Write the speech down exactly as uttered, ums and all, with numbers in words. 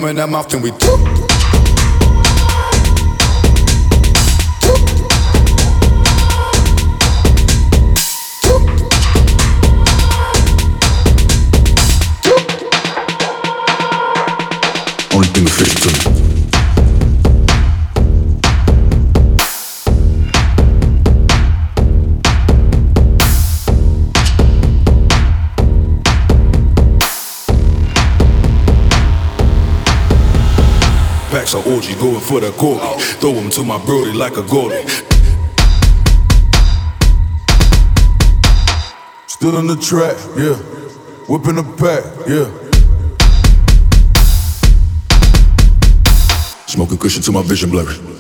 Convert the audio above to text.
gum in the mouth, then we only thing official to me. Packs of orgy going for the goalie. Throw him to my brody like a goalie. Still in the track, yeah. Whipping the pack, yeah. Smoking cushion till my vision blurry.